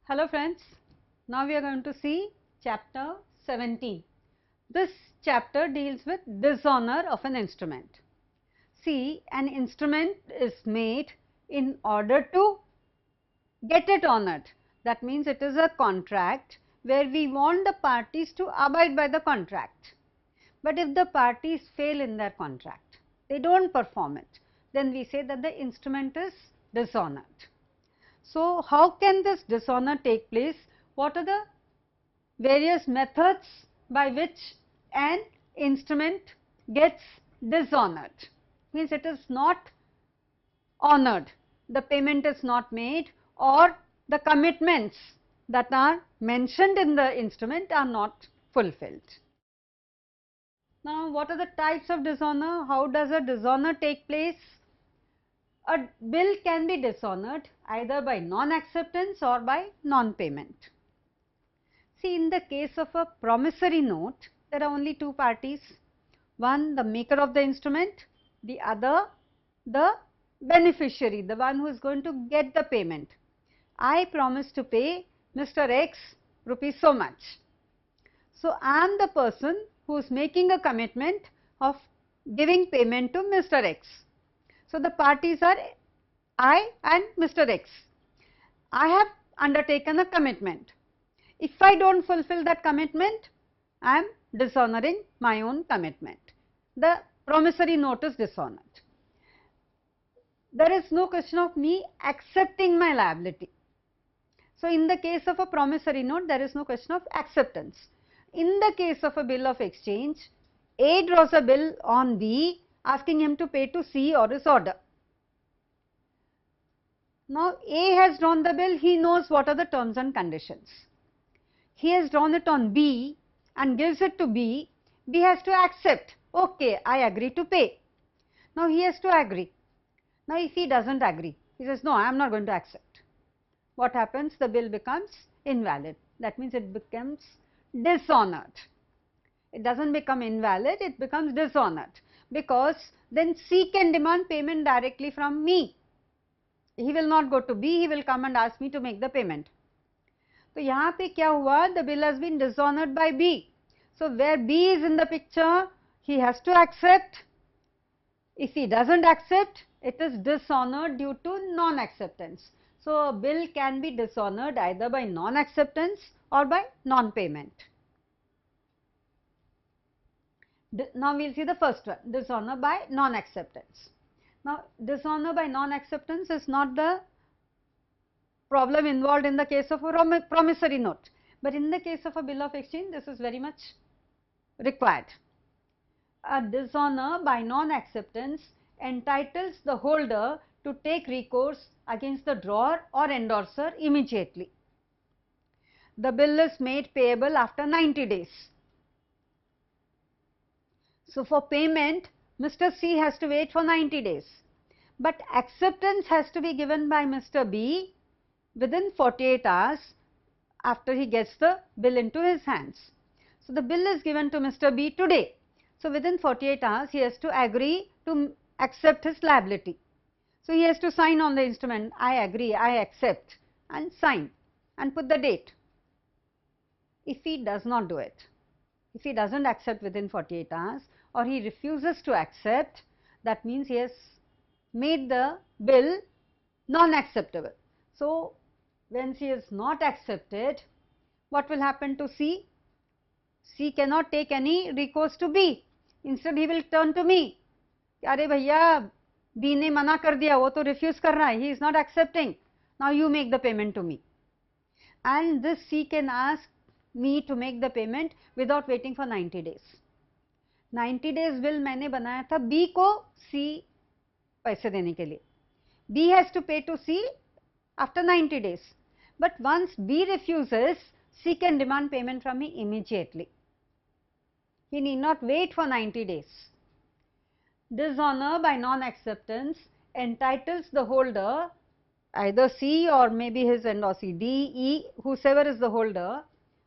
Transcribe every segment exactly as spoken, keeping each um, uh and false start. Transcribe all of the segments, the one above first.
Hello friends, now we are going to see chapter seventeen. This chapter deals with dishonor of an instrument. See, an instrument is made in order to get it honored. That means it is a contract where we want the parties to abide by the contract. But if the parties fail in their contract, they do not perform it, then we say that the instrument is dishonored. So, how can this dishonor take place? What are the various methods by which an instrument gets dishonored? Means it is not honored, the payment is not made, or the commitments that are mentioned in the instrument are not fulfilled. Now, what are the types of dishonor? How does a dishonor take place? A bill can be dishonored either by non-acceptance or by non-payment. See, in the case of a promissory note, there are only two parties, one the maker of the instrument, the other the beneficiary, the one who is going to get the payment. I promise to pay Mister X rupees so much. So, I am the person who is making a commitment of giving payment to Mister X. So, the parties are I and Mister X. I have undertaken a commitment. If I do not fulfill that commitment, I am dishonoring my own commitment. The promissory note is dishonored. There is no question of me accepting my liability. So, in the case of a promissory note, there is no question of acceptance. In the case of a bill of exchange, A draws a bill on B asking him to pay to C or his order. Now, A has drawn the bill, he knows what are the terms and conditions. He has drawn it on B and gives it to B, B has to accept, okay, I agree to pay. Now, he has to agree. Now, if he does not agree, he says, no, I am not going to accept. What happens? The bill becomes invalid. That means it becomes dishonored. It does not become invalid, it becomes dishonored, because then C can demand payment directly from me. He will not go to B, he will come and ask me to make the payment. So, यहाँ पे क्या हुआ? The bill has been dishonored by B. So, where B is in the picture, he has to accept. If he does not accept, it is dishonored due to non-acceptance. So, a bill can be dishonored either by non-acceptance or by non-payment. Now, we will see the first one, dishonor by non-acceptance. Now, dishonor by non-acceptance is not the problem involved in the case of a promissory note, but in the case of a bill of exchange, this is very much required. A dishonor by non-acceptance entitles the holder to take recourse against the drawer or endorser immediately. The bill is made payable after ninety days. So, for payment, Mister C has to wait for ninety days, but acceptance has to be given by Mister B within forty-eight hours after he gets the bill into his hands. So, the bill is given to Mister B today. So, within forty-eight hours, he has to agree to accept his liability. So, he has to sign on the instrument, I agree, I accept, and sign and put the date. If he does not do it, if he does not accept within forty-eight hours, or he refuses to accept, that means he has made the bill non-acceptable. So, when C is not accepted, what will happen to C? C cannot take any recourse to B. Instead, he will turn to me. अरे भैया, B ने मना कर दिया, वो तो refuse कर रहा है, he is not accepting. Now, you make the payment to me. And this C can ask me to make the payment without waiting for ninety days. ninety days bill मैंने बनाया था B को C पैसे देने के लिए. B has to pay to C after ninety days. But once B refuses, C can demand payment from me immediately. He need not wait for ninety days. Dishonor by non-acceptance entitles the holder, either C or maybe his endorsee D, E, whosoever is the holder,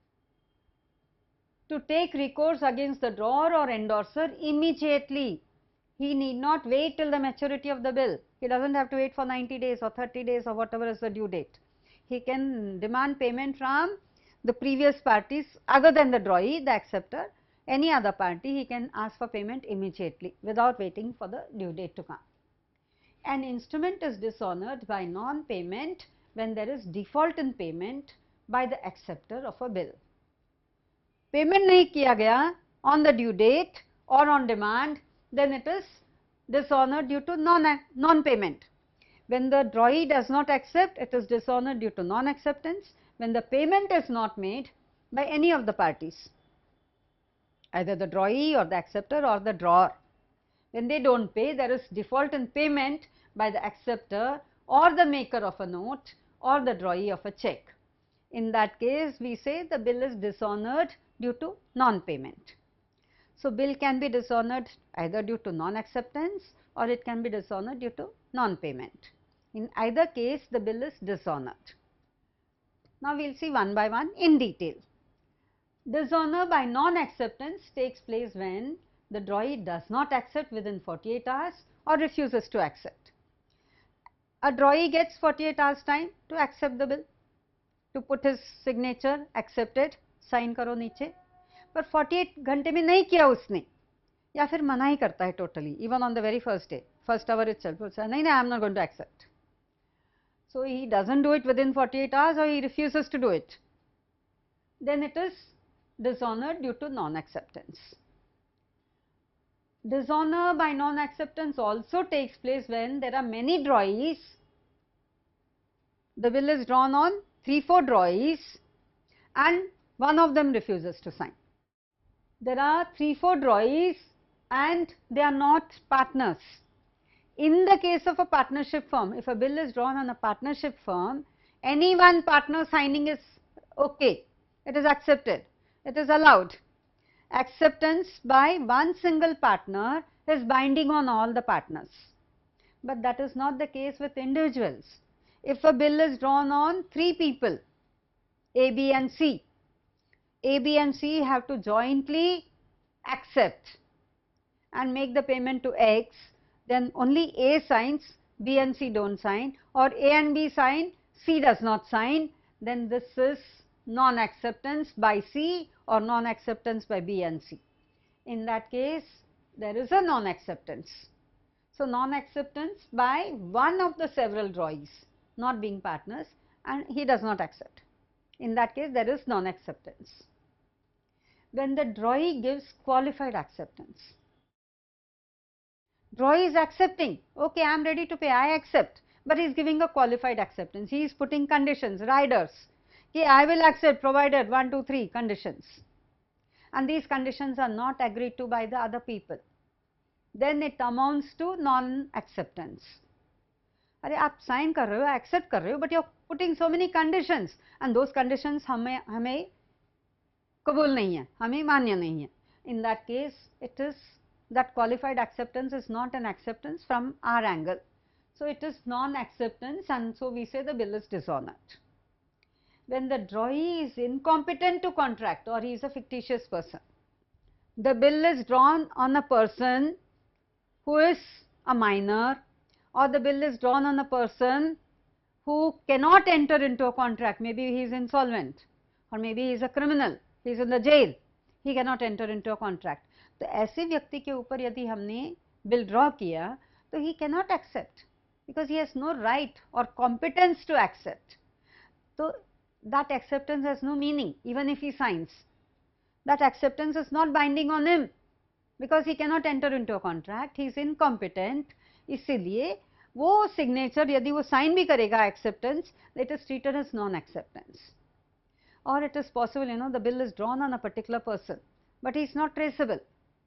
to take recourse against the drawer or endorser immediately. He need not wait till the maturity of the bill. He does not have to wait for ninety days or thirty days or whatever is the due date. he can demand payment from the previous parties other than the drawee, the acceptor, any other party, he can ask for payment immediately without waiting for the due date to come. An instrument is dishonored by non-payment when there is default in payment by the acceptor of a bill. Payment nahi kiya gaya on the due date or on demand, then it is dishonored due to non, non-payment. When the drawee does not accept, it is dishonored due to non-acceptance. When the payment is not made by any of the parties, either the drawee or the acceptor or the drawer. When they don't pay, there is default in payment by the acceptor or the maker of a note or the drawee of a check. In that case, we say the bill is dishonored due to non-payment. So, bill can be dishonored either due to non-acceptance or it can be dishonored due to non-payment. In either case, the bill is dishonored. Now, we will see one by one in detail. Dishonor by non-acceptance takes place when the drawee does not accept within forty-eight hours or refuses to accept. A drawee gets forty-eight hours time to accept the bill, to put his signature, accepted, sign करो नीचे, पर forty-eight घंटे में नहीं किया उसने, या फिर मना ही करता है totally, even on the very first day, first hour itself, वो नहीं नहीं I am not going to accept. So he doesn't do it within forty-eight hours or he refuses to do it, then it is dishonored due to non-acceptance. Dishonor by non-acceptance also takes place when there are many drawees. The bill is drawn on three, four drawees and one of them refuses to sign. There are three, four drawees and they are not partners. In the case of a partnership firm, if a bill is drawn on a partnership firm, any one partner signing is okay, it is accepted, it is allowed. Acceptance by one single partner is binding on all the partners, but that is not the case with individuals. If a bill is drawn on three people, A, B and C, A, B and C have to jointly accept and make the payment to X, then only A signs, B and C don't sign, or A and B sign, C does not sign, then this is non-acceptance by C or non-acceptance by B and C. In that case, there is a non-acceptance. So, non-acceptance by one of the several drawees not being partners and he does not accept. In that case, there is non-acceptance. When the drawee gives qualified acceptance, drawee is accepting, okay, I am ready to pay, I accept, but he is giving a qualified acceptance. He is putting conditions, riders, okay, I will accept provided one, two, three conditions, and these conditions are not agreed to by the other people. Then it amounts to non-acceptance. अरे आप sign कर रहे हो, accept कर रहे हो, but you are putting so many conditions and those conditions हमें हमें कबूल नहीं है, हमें मान्य नहीं है. In that case it is that qualified acceptance is not an acceptance from our angle, so it is non acceptance and so we say the bill is dishonoured. When the drawee is incompetent to contract or he is a fictitious person, the bill is drawn on a person who is a minor, or the bill is drawn on a person who cannot enter into a contract. Maybe he is insolvent or maybe he is a criminal, he is in the jail, he cannot enter into a contract. तो ऐसे व्यक्ति के ऊपर यदि हमने bill draw किया तो he cannot accept because he has no right or competence to accept. So that acceptance has no meaning even if he signs. That acceptance is not binding on him because he cannot enter into a contract, he is incompetent. इसीलिए वो signature यदि वो sign भी करेगा acceptance, it is treated as non acceptance. और it is possible, you know, the bill is drawn on a particular person but he is not traceable.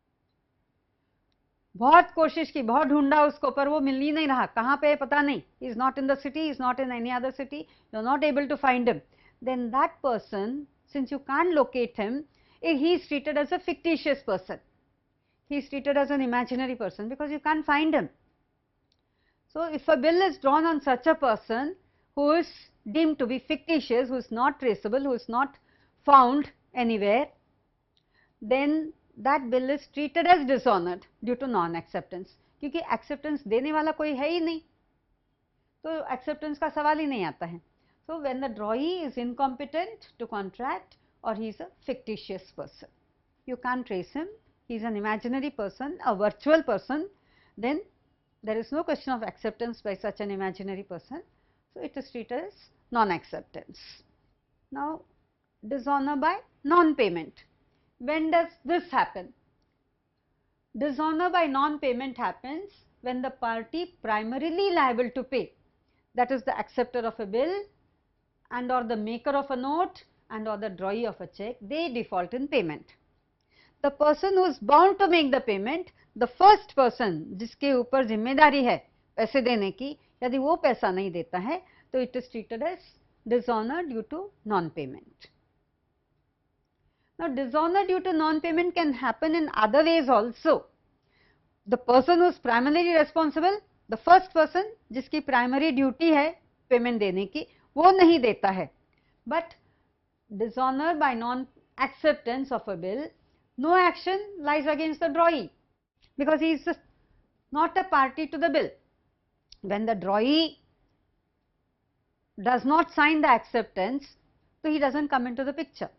बहुत कोशिश की, बहुत ढूंढा उसको, पर वो मिल ही नहीं रहा, कहाँ पे पता नहीं, he is not in the city, he is not in any other city, you are not able to find him. Then that person, since you can't locate him, he is treated as a fictitious person, he is treated as an imaginary person because you can't find him. So if a bill is drawn on such a person who is deemed to be fictitious, who is not traceable, who is not found anywhere, then that bill is treated as dishonored due to non-acceptance. क्योंकि acceptance देने वाला कोई है ही नहीं, तो acceptance का सवाल ही नहीं आता है. So, when the drawee is incompetent to contract or he is a fictitious person, you can't trace him, he is an imaginary person, a virtual person, then there is no question of acceptance by such an imaginary person. So, it is treated as non-acceptance. Now, dishonor by non-payment. When does this happen? Dishonor by non-payment happens when the party primarily liable to pay, that is the acceptor of a bill and or the maker of a note and or the drawee of a check, they default in payment. The person who is bound to make the payment, the first person जिसके ऊपर जिम्मेदारी है पैसे देने की, यदि वो पैसा नहीं देता है तो it is treated as dishonor due to non-payment. Now, dishonor due to non-payment can happen in other ways also. The person who is primarily responsible, the first person जिसकी primary duty है payment देने की, वो नहीं देता है. But dishonor by non-acceptance of a bill, no action lies against the drawee because he is not a party to the bill. When the drawee does not sign the acceptance, so he does not come into the picture.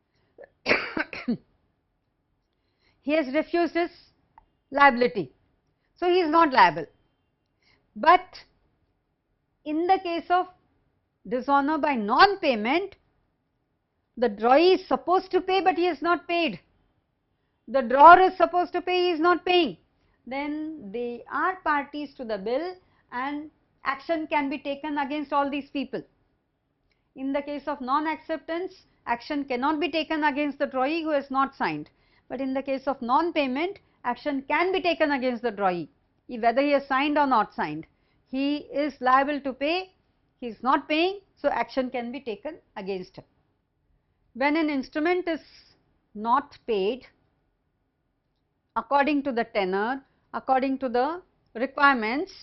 He has refused his liability, so he is not liable. But in the case of dishonor by non-payment, the drawee is supposed to pay but he is not paid. The drawer is supposed to pay, he is not paying. Then they are parties to the bill and action can be taken against all these people. In the case of non-acceptance, action cannot be taken against the drawee who has not signed. But in the case of non-payment, action can be taken against the drawee, whether he has signed or not signed. He is liable to pay, he is not paying, so action can be taken against him. When an instrument is not paid according to the tenor, according to the requirements,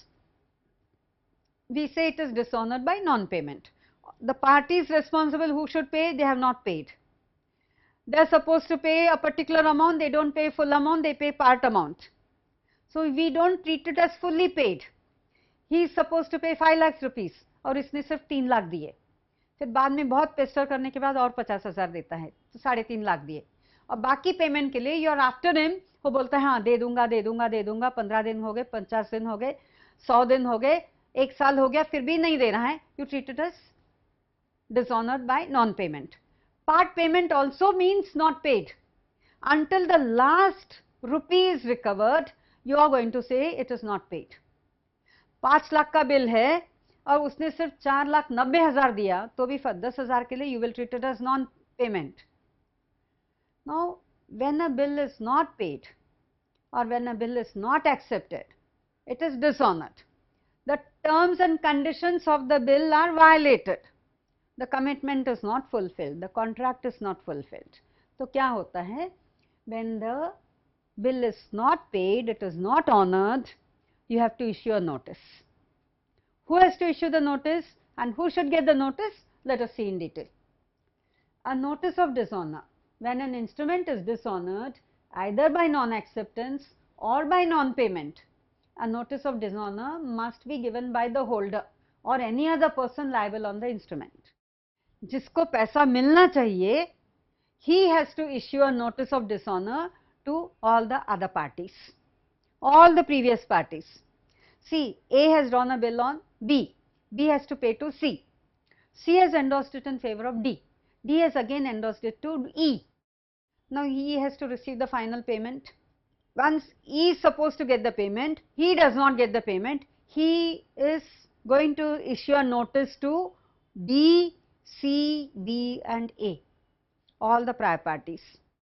we say it is dishonored by non-payment. The parties responsible who should pay, they have not paid. They are supposed to pay a particular amount, they do not pay full amount, they pay part amount. So, we do not treat it as fully paid. He is supposed to pay five lakhs rupees और इसने सिर्फ तीन लाख दिए, फिर बाद में बहुत Pasteur करने के बाद और पचास हजार देता है, तो साढ़े तीन लाख दिए और बाकी पेमेंट के लिए यू आर आफ्टर हिम, वो बोलता है हाँ दे दूंगा दे दूंगा दे दूंगा, पंद्रह दिन हो गए, पचास दिन हो गए, सौ दिन हो गए, एक साल हो गया, फिर भी नहीं दे रहा है, you treat it as dishonored by non-payment. Part payment also means not paid. Until the last rupee is recovered, you are going to say it is not paid. पाँच लाख का बिल है और उसने सिर्फ चार लाख नब्बे हजार दिया, तो भी दस हजार के लिए you will treat it as non-payment. Now, when a bill is not paid or when a bill is not accepted, it is dishonored. The terms and conditions of the bill are violated. The commitment is not fulfilled, the contract is not fulfilled. तो क्या होता है? When the bill is not paid, it is not honored, you have to issue a notice. Who has to issue the notice and who should get the notice? Let us see in detail. A notice of dishonor. When an instrument is dishonored either by non-acceptance or by non-payment, a notice of dishonor must be given by the holder or any other person liable on the instrument. जिसको पैसा मिलना चाहिए, he has to issue a notice of dishonor to all the other parties, all the previous parties. See, A has drawn a bill on B, B has to pay to C, C has endorsed it in favor of D, D has again endorsed it to E. Now, E has to receive the final payment. Once E is supposed to get the payment, he does not get the payment, he is going to issue a notice to B, C, B and A, all the prior parties.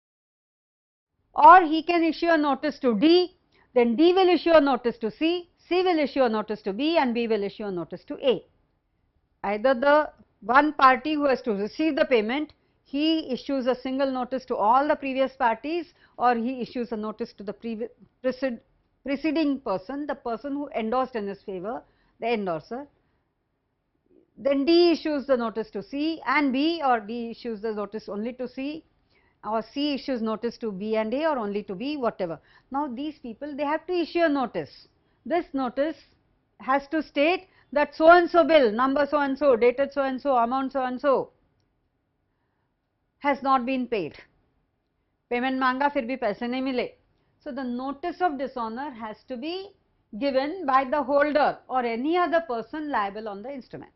Or he can issue a notice to D, then D will issue a notice to C, C will issue a notice to B and B will issue a notice to A. Either the one party who has to receive the payment, he issues a single notice to all the previous parties, or he issues a notice to the previous preced, preceding person, the person who endorsed in his favor, the endorser. Then D issues the notice to C and B, or D issues the notice only to C, or C issues notice to B and A, or only to B, whatever. Now, these people, they have to issue a notice. This notice has to state that so and so bill, number so and so, dated so and so, amount so and so has not been paid. Payment मांगा फिर भी पैसे नहीं मिले. So the notice of dishonor has to be given by the holder or any other person liable on the instrument.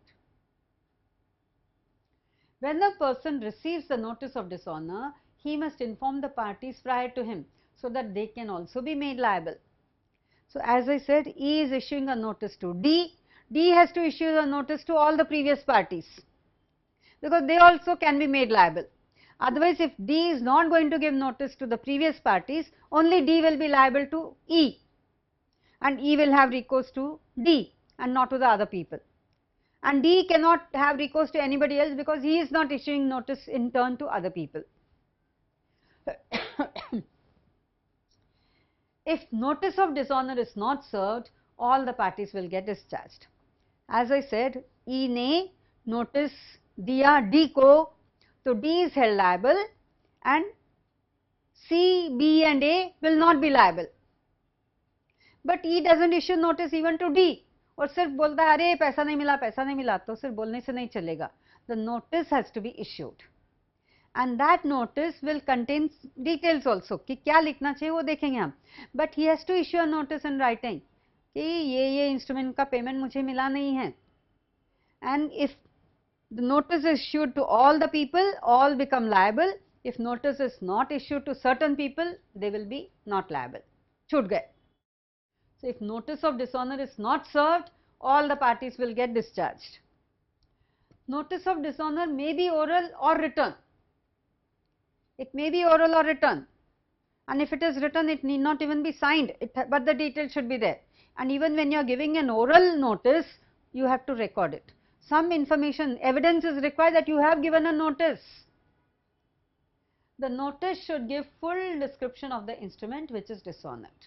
When the person receives the notice of dishonor, he must inform the parties prior to him so that they can also be made liable. So as I said, E is issuing a notice to D. D has to issue a notice to all the previous parties because they also can be made liable. Otherwise, if D is not going to give notice to the previous parties, only D will be liable to E, and E will have recourse to D and not to the other people. And D cannot have recourse to anybody else because he is not issuing notice in turn to other people. If notice of dishonor is not served, all the parties will get discharged. As I said, E ने notice दिया D को, so D is held liable and C, B and A will not be liable. But E doesn't issue notice even to D और सिर्फ बोलता है अरे पैसा नहीं मिला पैसा नहीं मिला, तो सिर्फ बोलने से नहीं चलेगा. The notice has to be issued and that notice will contain details also कि क्या लिखना चाहिए वो देखेंगे हम. But he has to issue a notice in writing कि ये ये इंस्ट्रूमेंट का पेमेंट मुझे मिला नहीं है. And if the notice is issued to all the people, all become liable. If notice is not issued to certain people, they will be not liable. छूट गए. So if notice of dishonor is not served, all the parties will get discharged. Notice of dishonor may be oral or written. It may be oral or written, and if it is written, it need not even be signed, it, but the details should be there. And even when you are giving an oral notice, you have to record it. Some information, evidence is required that you have given a notice. The notice should give full description of the instrument which is dishonored.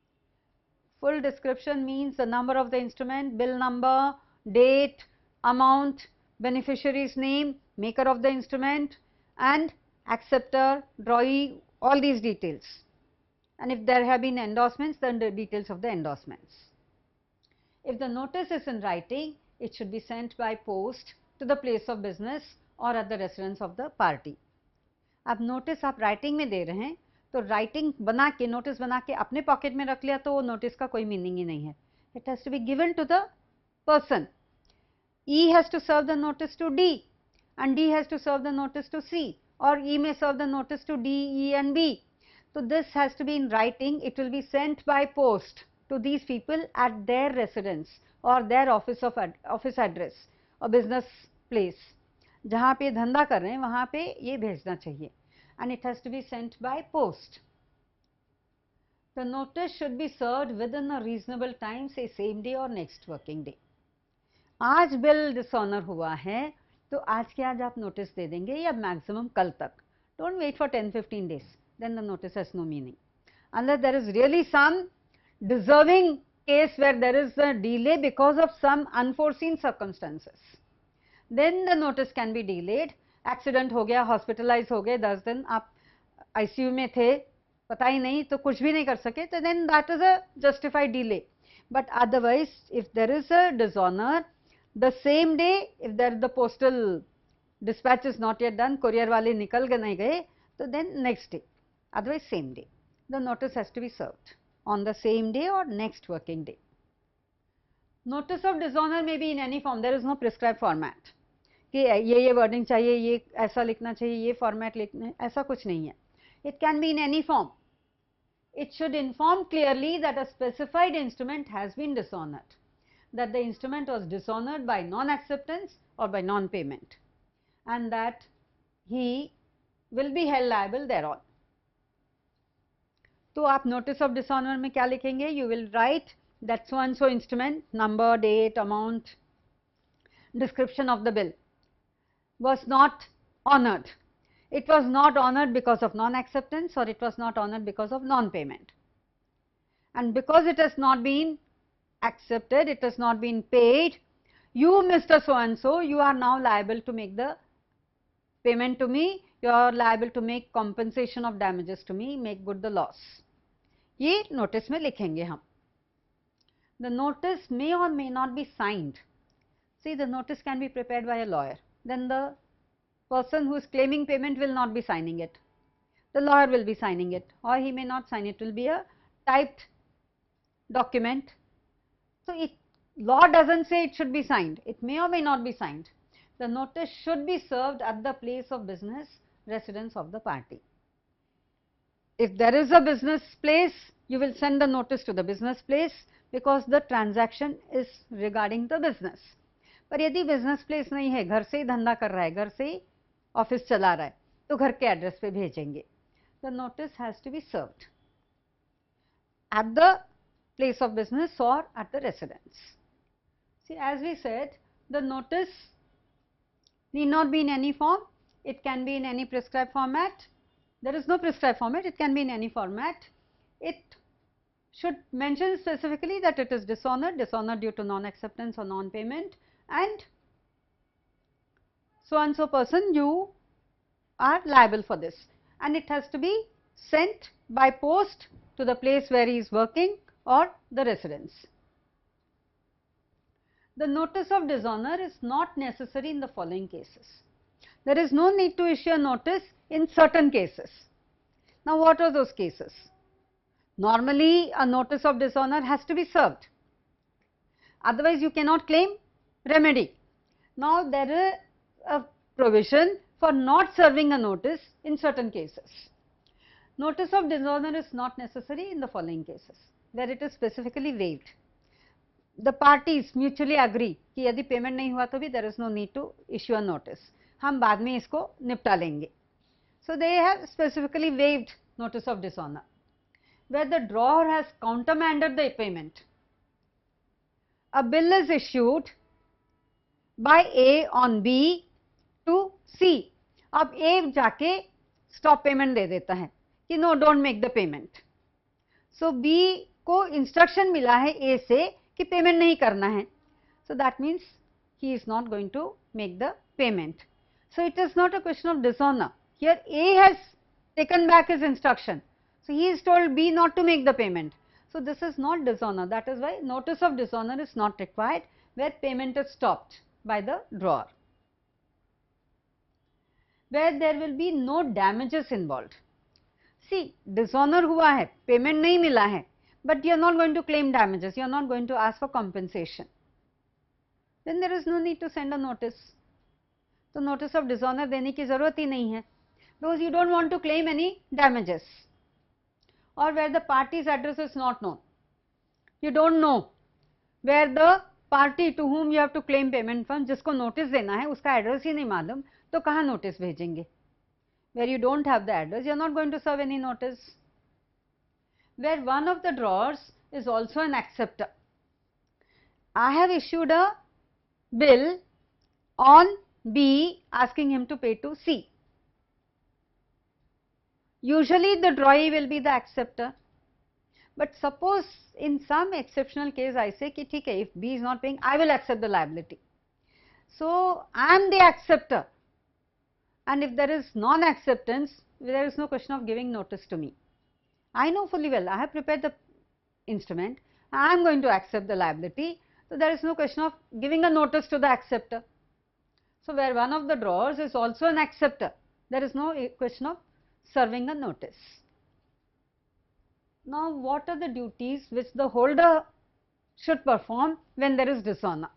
Full description means the number of the instrument, bill number, date, amount, beneficiary's name, maker of the instrument and acceptor, drawee, all these details. And if there have been endorsements, then the details of the endorsements. If the notice is in writing, it should be sent by post to the place of business or at the residence of the party. अब notice आप writing में दे रहे हैं, तो writing बना के, notice बना के अपने pocket में रख लिया तो वो notice का कोई meaning ही नहीं है. It has to be given to the person. E has to serve the notice to D and D has to serve the notice to C, or E may serve the notice to D, E and B. So this has to be in writing. It will be sent by post to these people at their residence or their office of ad, office address or business place. जहाँ पे धंधा कर रहे हैं वहाँ पे ये भेजना चाहिए. And it has to be sent by post. The notice should be served within a reasonable time, say same day or next working day. आज बिल डिसऑनर हुआ है तो आज के आज आप नोटिस दे देंगे या मैक्सिमम कल तक. Don't wait for ten to fifteen days, then the notice has no meaning. Unless there is really some deserving case where there is a delay because of some unforeseen circumstances, then the notice can be delayed. Accident हो गया, hospitalized हो गए, दस दिन आप I C U में थे, पता ही नहीं तो कुछ भी नहीं कर सके, तो then that is a justified delay. But otherwise, if there is a dishonor, the same day, if there the postal dispatch is not yet done, courier वाले निकल गए नहीं गए, तो then next day, otherwise same day, the notice has to be served on the same day or next working day. Notice of dishonor may be in any form. There is no prescribed format कि ये ये wording चाहिए, ये ऐसा लिखना चाहिए, ये format लिखना है, ऐसा कुछ नहीं है. It can be in any form. It should inform clearly that a specified instrument has been dishonored, that the instrument was dishonored by non-acceptance or by non-payment, and that he will be held liable thereon. तो आप notice of dishonor में क्या लिखेंगे? You will write that so and so instrument, number, date, amount, description of the bill was not honored. It was not honored because of non-acceptance or it was not honored because of non-payment. And because it has not been accepted, it has not been paid, you Mister So and so, you are now liable to make the payment to me, you are liable to make compensation of damages to me, make good the loss. ये notice में लिखेंगे हम. The notice may or may not be signed. See, the notice can be prepared by a lawyer, then the person who is claiming payment will not be signing it, the lawyer will be signing it, or he may not sign it, it will be a typed document. So, it law does not say it should be signed, it may or may not be signed. The notice should be served at the place of business residence of the party. If there is a business place, you will send the notice to the business place because the transaction is regarding the business. पर यदि business place नहीं है, घर से ही धंधा कर रहा है, घर से ही ऑफिस चला रहा है, तो घर के एड्रेस पे भेजेंगे. The notice has to be served at the place of business or at the residence. See, as we said, the notice need not be in any form, it can be in any prescribed format. There is no prescribed format, it can be in any format. It should mention specifically that it is dishonor, dishonor due to non-acceptance or non-payment, and so and so person, you are liable for this, and it has to be sent by post to the place where he is working or the residence. The notice of dishonor is not necessary in the following cases. There is no need to issue a notice in certain cases. Now, what are those cases? Normally, a notice of dishonor has to be served, otherwise you cannot claim remedy. Now, there is a provision for not serving a notice in certain cases. Notice of dishonor is not necessary in the following cases, where it is specifically waived. The parties mutually agree कि यदि payment नहीं हुआ तो भी there is no need to issue a notice, हम बाद में इसको निपटा लेंगे. So, they have specifically waived notice of dishonor. Where the drawer has countermanded the payment, a bill is issued by A on B to C. अब A जाके stop payment दे देता है कि no, don't make the payment. So, B को instruction मिला है A से कि payment नहीं करना है. So, that means he is not going to make the payment. So, it is not a question of dishonor. Here A has taken back his instruction. So, he is told B not to make the payment. So, this is not dishonor. That is why notice of dishonor is not required where payment is stopped by the drawer. Where there will be no damages involved. See, dishonor हुआ है, payment नहीं मिला है, but you are not going to claim damages, you are not going to ask for compensation. Then there is no need to send a notice. तो notice of dishonor देने की ज़रूरत ही नहीं है, because you don't want to claim any damages. Or where the party's address is not known, you don't know where the party to whom you have to claim payment from, जिसको notice देना है उसका address ही नहीं मालूम, तो कहाँ notice भेजेंगे? Where you don't have the address, you are not going to serve any notice. Where one of the drawers is also an acceptor. I have issued a bill on B asking him to pay to C. Usually the drawee will be the acceptor, but suppose in some exceptional case I say कि ठीक है, if B is not paying, I will accept the liability. So, I am the acceptor, and if there is non-acceptance, there is no question of giving notice to me. I know fully well, I have prepared the instrument, I am going to accept the liability, so there is no question of giving a notice to the acceptor. So, where one of the drawers is also an acceptor, there is no question of serving a notice. Now, what are the duties which the holder should perform when there is dishonor?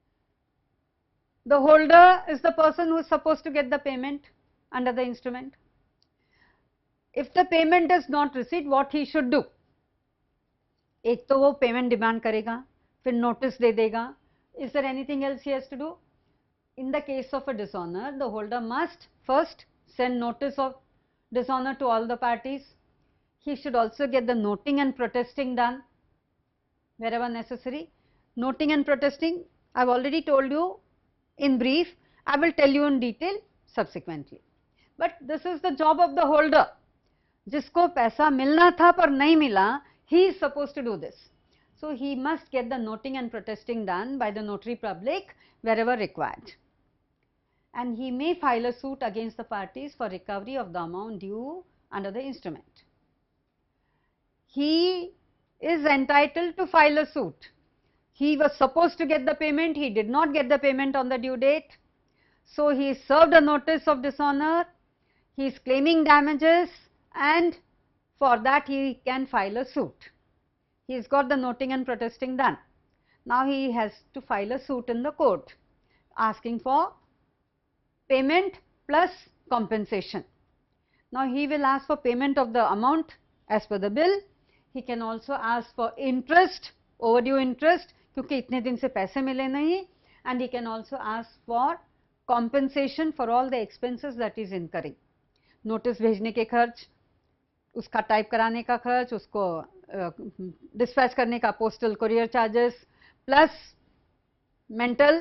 The holder is the person who is supposed to get the payment under the instrument. If the payment is not received, what he should do? एक तो वो payment demand करेगा, फिर notice दे देगा. Is there anything else he has to do? In the case of a dishonor, the holder must first send notice of dishonor to all the parties. He should also get the noting and protesting done wherever necessary. Noting and protesting, I have already told you in brief, I will tell you in detail subsequently. But this is the job of the holder. जिसको पैसा मिलना था पर नहीं मिला, he is supposed to do this. So, he must get the noting and protesting done by the notary public wherever required. And he may file a suit against the parties for recovery of the amount due under the instrument. He is entitled to file a suit. he was supposed to get the payment, he did not get the payment on the due date. So, he served a notice of dishonor, he is claiming damages, and for that he can file a suit. He has got the noting and protesting done. Now, he has to file a suit in the court asking for payment plus compensation. Now, he will ask for payment of the amount as per the bill. He can also ask for interest, overdue interest, क्योंकि इतने दिन से पैसे मिले नहीं, and he can also ask for compensation for all the expenses that is incurring. Notice भेजने के खर्च, उसका टाइप कराने का खर्च, उसको डिस्पैच करने का postal courier charges, plus mental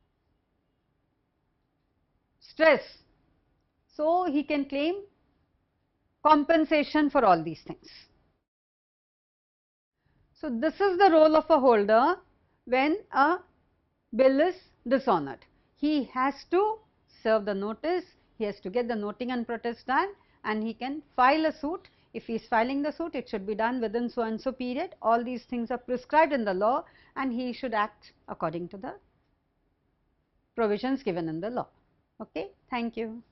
stress. So, he can claim compensation for all these things. So, this is the role of a holder when a bill is dishonored. He has to serve the notice, he has to get the noting and protest done, and he can file a suit. If he is filing the suit, it should be done within so and so period. All these things are prescribed in the law, and he should act according to the provisions given in the law. Okay, thank you.